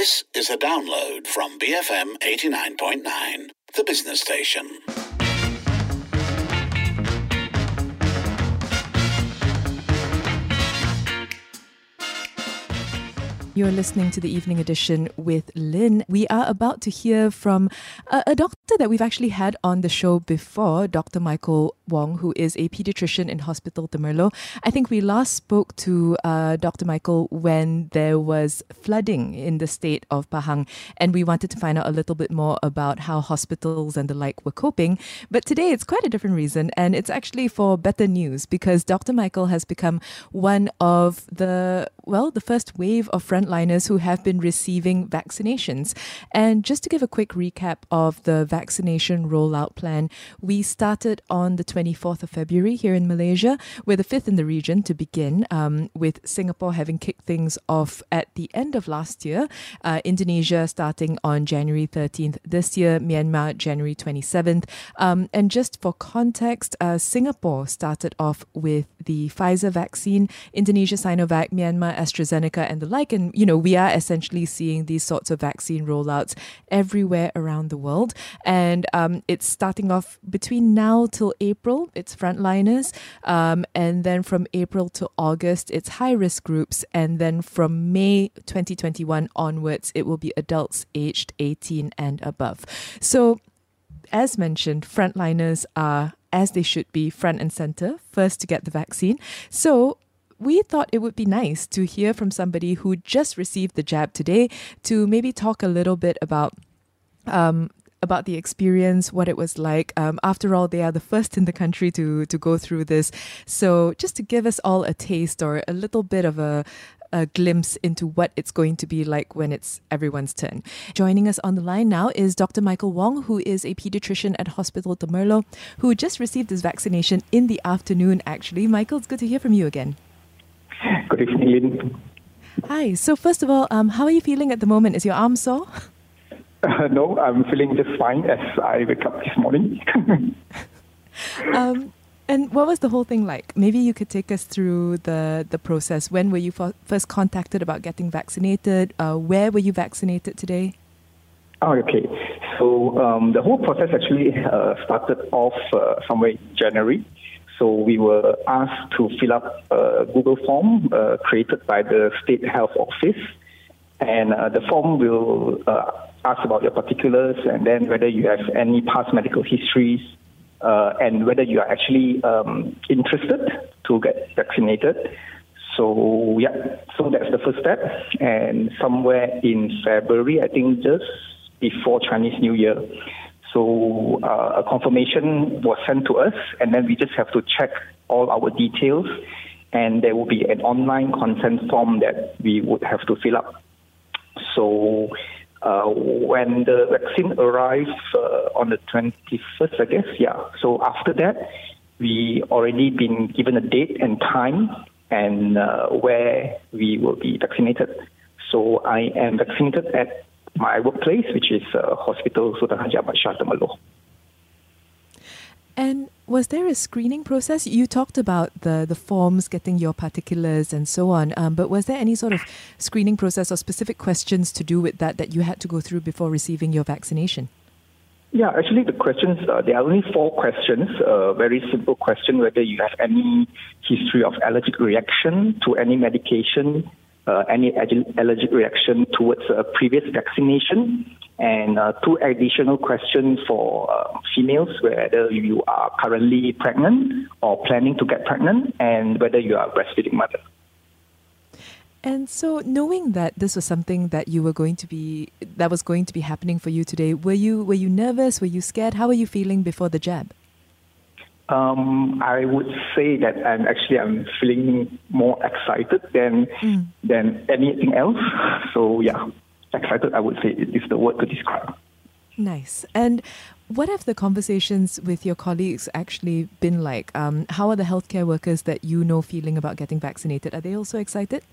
This is a download from BFM 89.9, the business station. You're listening to the Evening Edition with Lynn. We are about to hear from a doctor that we've actually had on the show before, Dr. Michael Wong, who is a pediatrician in Hospital Temerloh. I think we last spoke to Dr. Michael when there was flooding in the state of Pahang, and we wanted to find out a little bit more about how hospitals and the like were coping. But today it's quite a different reason, and it's actually for better news, because Dr. Michael has become one of the first wave of frontliners who have been receiving vaccinations. And just to give a quick recap of the vaccination rollout plan, we started on the 24th of February here in Malaysia. We're the fifth in the region to begin, with Singapore having kicked things off at the end of last year, Indonesia starting on January 13th this year, Myanmar January 27th. And just for context, Singapore started off with the Pfizer vaccine, Indonesia Sinovac, Myanmar AstraZeneca and the like. And, we are essentially seeing these sorts of vaccine rollouts everywhere around the world. And it's starting off between now till April, it's frontliners. And then from April to August, it's high-risk groups. And then from May 2021 onwards, it will be adults aged 18 and above. So, as mentioned, frontliners are, as they should be, front and center, first to get the vaccine. So we thought it would be nice to hear from somebody who just received the jab today to maybe talk a little bit about the experience, what it was like. After all, they are the first in the country to go through this. So just to give us all a taste or a little bit of a glimpse into what it's going to be like when it's everyone's turn. Joining us on the line now is Dr. Michael Wong, who is a pediatrician at Hospital Temerloh, who just received his vaccination in the afternoon, actually. Michael, it's good to hear from you again. Good evening, Lynn. Hi. So first of all, how are you feeling at the moment? Is your arm sore? No, I'm feeling just fine as I wake up this morning. And what was the whole thing like? Maybe you could take us through the process. When were you first contacted about getting vaccinated? Where were you vaccinated today? Oh, okay. So the whole process actually started off somewhere in January. So we were asked to fill up a Google form created by the State Health Office. And the form will ask about your particulars and then whether you have any past medical histories and whether you are actually interested to get vaccinated. So, so that's the first step. And somewhere in February, I think just before Chinese New Year, so a confirmation was sent to us, and then we just have to check all our details, and there will be an online consent form that we would have to fill up. So when the vaccine arrived on the 21st, I guess, so after that, we already been given a date and time and where we will be vaccinated. So I am vaccinated at my workplace, which is Hospital Sultan Haji Ahmad Shah Temerloh. And was there a screening process? You talked about the forms, getting your particulars and so on, but was there any sort of screening process or specific questions to do with that you had to go through before receiving your vaccination? Yeah, actually the questions, there are only 4 questions. Very simple question, whether you have any history of allergic reaction to any medication, any allergic reaction towards a previous vaccination, and 2 additional questions for females, whether you are currently pregnant or planning to get pregnant, and whether you are a breastfeeding mother. And so, knowing that this was something that was going to be happening for you today, were you nervous? Were you scared? How were you feeling before the jab? I would say that I'm feeling more excited than anything else. So excited, I would say, is the word to describe. Nice. And what have the conversations with your colleagues actually been like? How are the healthcare workers that you know feeling about getting vaccinated? Are they also excited?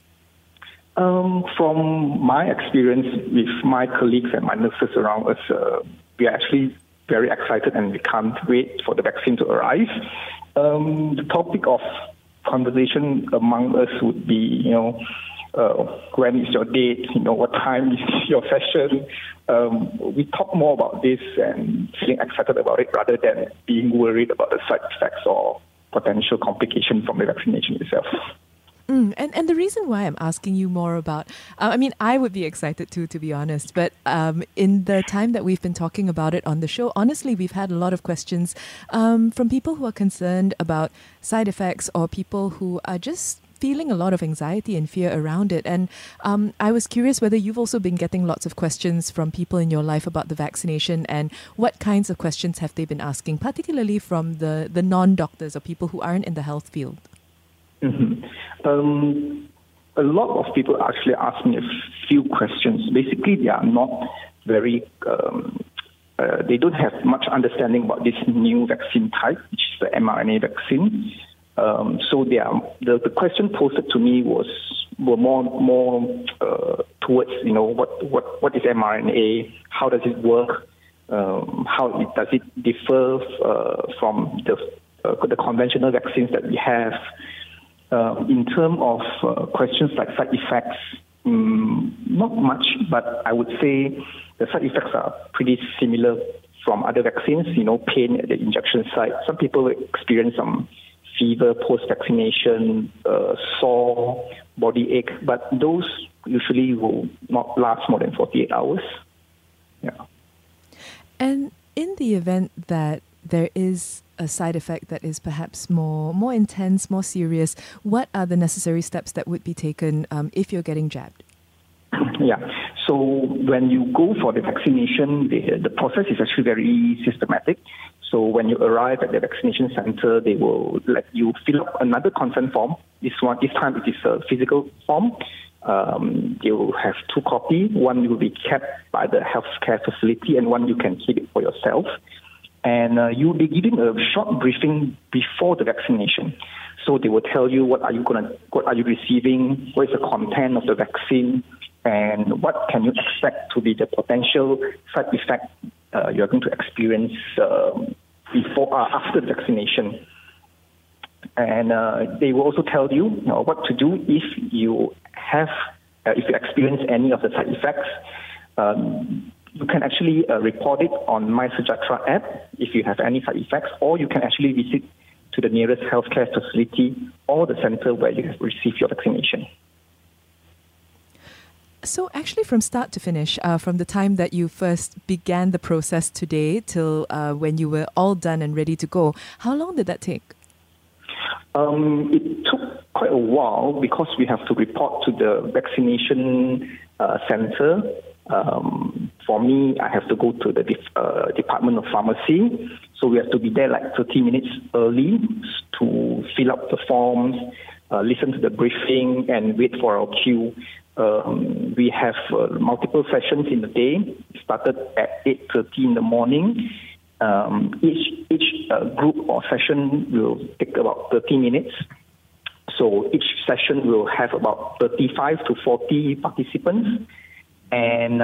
From my experience with my colleagues and my nurses around us, we are actually very excited and we can't wait for the vaccine to arrive. The topic of conversation among us would be, when is your date, what time is your session. We talk more about this and feeling excited about it rather than being worried about the side effects or potential complications from the vaccination itself. And the reason why I'm asking you more about, I would be excited too, to be honest, but in the time that we've been talking about it on the show, honestly, we've had a lot of questions from people who are concerned about side effects or people who are just feeling a lot of anxiety and fear around it. And I was curious whether you've also been getting lots of questions from people in your life about the vaccination, and what kinds of questions have they been asking, particularly from the non-doctors or people who aren't in the health field? Mm-hmm. A lot of people actually ask me a few questions. Basically, they are not very, they don't have much understanding about this new vaccine type, which is the mRNA vaccine. So the question posed to me were more towards, what is mRNA? How does it work? Does it differ from the conventional vaccines that we have? In terms of questions like side effects, not much, but I would say the side effects are pretty similar from other vaccines, pain at the injection site. Some people experience some fever post-vaccination, sore, body ache, but those usually will not last more than 48 hours. Yeah. And in the event that there is a side effect that is perhaps more intense, more serious, what are the necessary steps that would be taken if you're getting jabbed? Yeah. So when you go for the vaccination, the process is actually very systematic. So when you arrive at the vaccination center, they will let you fill up another consent form. This time it is a physical form. You will have 2 copies. One will be kept by the healthcare facility, and one you can keep it for yourself. And you'll be given a short briefing before the vaccination. So they will tell you what are you receiving, what is the content of the vaccine, and what can you expect to be the potential side effect you're going to experience after the vaccination. And they will also tell you, what to do if you experience any of the side effects. You can actually report it on MySejahtera app if you have any side effects, or you can actually visit to the nearest healthcare facility or the center where you have received your vaccination. So actually from start to finish, from the time that you first began the process today till when you were all done and ready to go, how long did that take? It took quite a while because we have to report to the vaccination center. For me, I have to go to the Department of Pharmacy. So we have to be there like 30 minutes early to fill up the forms, listen to the briefing, and wait for our queue. We have multiple sessions in the day. It started at 8:30 in the morning. Each group or session will take about 30 minutes. So each session will have about 35 to 40 participants. And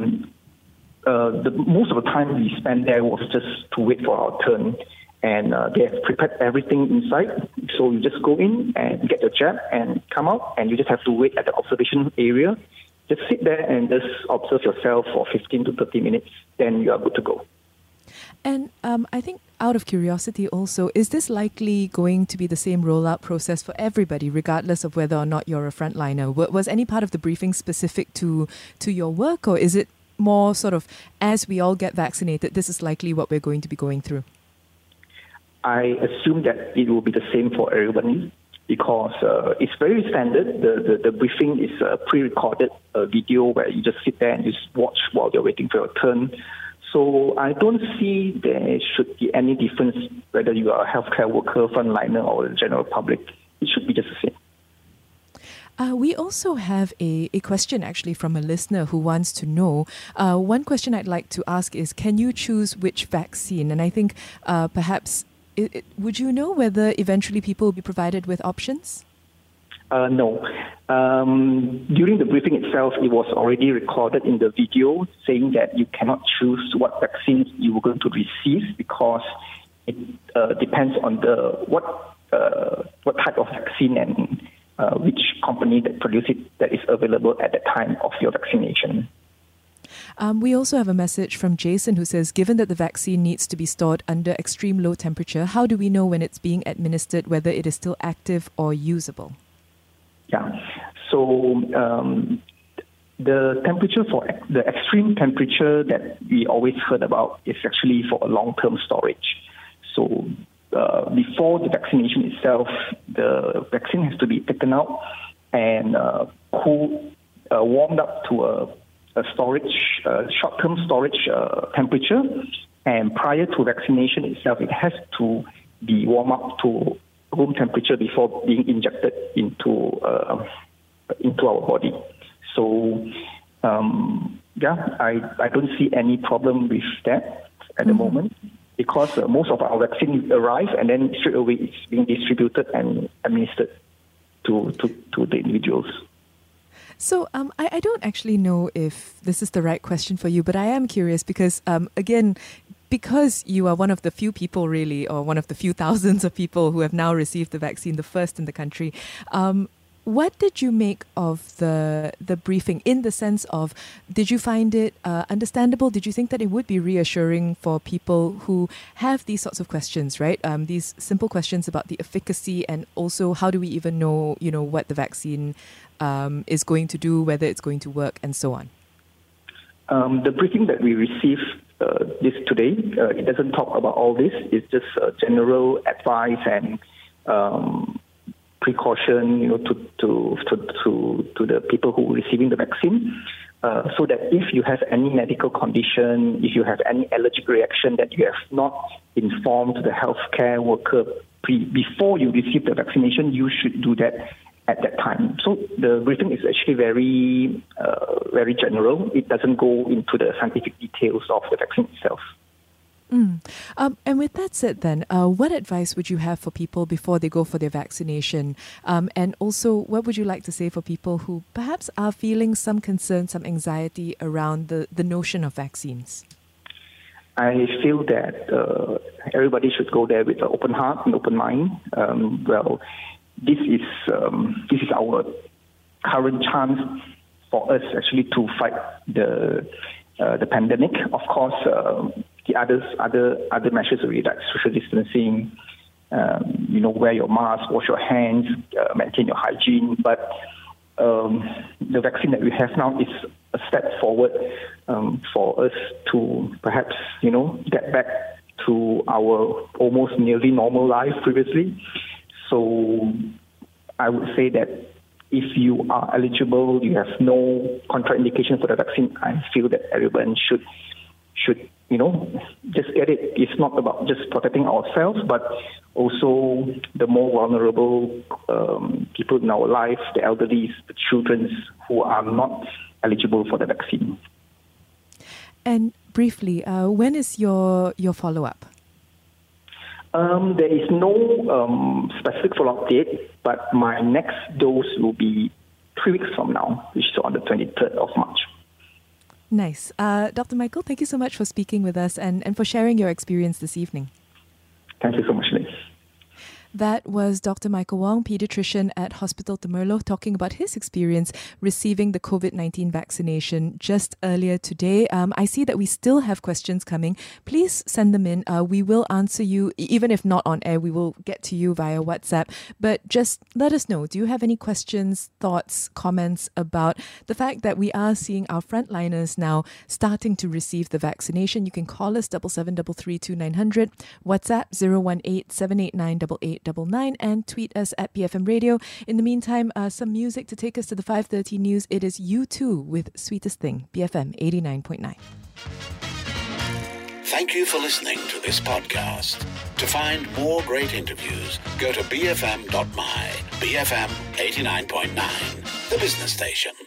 most of the time we spent there was just to wait for our turn. And they have prepared everything inside. So you just go in and get your jab and come out, and you just have to wait at the observation area. Just sit there and just observe yourself for 15 to 30 minutes. Then you are good to go. And I think out of curiosity also, is this likely going to be the same rollout process for everybody, regardless of whether or not you're a frontliner? Was any part of the briefing specific to your work, or is it more sort of, as we all get vaccinated, this is likely what we're going to be going through? I assume that it will be the same for everybody because it's very standard. The briefing is a pre-recorded video where you just sit there and just watch while you're waiting for your turn. So I don't see there should be any difference whether you are a healthcare worker, frontliner, or the general public. It should be just the same. We also have a question actually from a listener who wants to know. One question I'd like to ask is, can you choose which vaccine? And I think perhaps, would you know whether eventually people will be provided with options? No. During the briefing itself, it was already recorded in the video saying that you cannot choose what vaccines you were going to receive because it depends on what type of vaccine and which company that produced it that is available at the time of your vaccination. We also have a message from Jason who says, given that the vaccine needs to be stored under extreme low temperature, how do we know when it's being administered, whether it is still active or usable? Yeah, so the temperature for the extreme temperature that we always heard about is actually for a long-term storage. So before the vaccination itself, the vaccine has to be taken out and warmed up to a storage, short-term storage temperature. And prior to vaccination itself, it has to be warmed up to room temperature before being injected into our body. So, I don't see any problem with that at the moment, because most of our vaccine arrive and then straight away it's being distributed and administered to the individuals. So I don't actually know if this is the right question for you, but I am curious because, again, because you are one of the few people really, or one of the few thousands of people who have now received the vaccine, the first in the country, what did you make of the briefing, in the sense of, did you find it understandable? Did you think that it would be reassuring for people who have these sorts of questions, right? These simple questions about the efficacy, and also how do we even know, what the vaccine is going to do, whether it's going to work, and so on? The briefing that we received this today, it doesn't talk about all this. It's just general advice and precaution, to the people who are receiving the vaccine, so that if you have any medical condition, if you have any allergic reaction that you have not informed the healthcare worker before you receive the vaccination, you should do that at that time. So the briefing is actually very, very general. It doesn't go into the scientific details of the vaccine itself. And with that said then, what advice would you have for people before they go for their vaccination? And also, what would you like to say for people who perhaps are feeling some concern, some anxiety around the notion of vaccines? I feel that everybody should go there with an open heart and open mind. This is our current chance for us actually to fight the pandemic. Of course, the other measures will be like social distancing, wear your mask, wash your hands, maintain your hygiene. But the vaccine that we have now is a step forward for us to perhaps get back to our almost nearly normal life previously. So I would say that if you are eligible, you have no contraindication for the vaccine, I feel that everyone should just get it. It's not about just protecting ourselves, but also the more vulnerable people in our life, the elderly, the children who are not eligible for the vaccine. And briefly, when is your follow-up? There is no specific follow-up date, but my next dose will be 3 weeks from now, which is on the 23rd of March. Nice. Dr. Michael, thank you so much for speaking with us and for sharing your experience this evening. Thank you so much, Liz. That was Dr. Michael Wong, pediatrician at Hospital Temerloh, talking about his experience receiving the COVID-19 vaccination just earlier today. I see that we still have questions coming. Please send them in. We will answer you, even if not on air, we will get to you via WhatsApp. But just let us know, do you have any questions, thoughts, comments about the fact that we are seeing our frontliners now starting to receive the vaccination? You can call us 7733 2900, WhatsApp 018-789-8899, and tweet us at BFM Radio. In the meantime, some music to take us to the 5:30 news. It is U2 with Sweetest Thing, BFM 89.9. Thank you for listening to this podcast. To find more great interviews, go to bfm.my. BFM 89.9, the business station.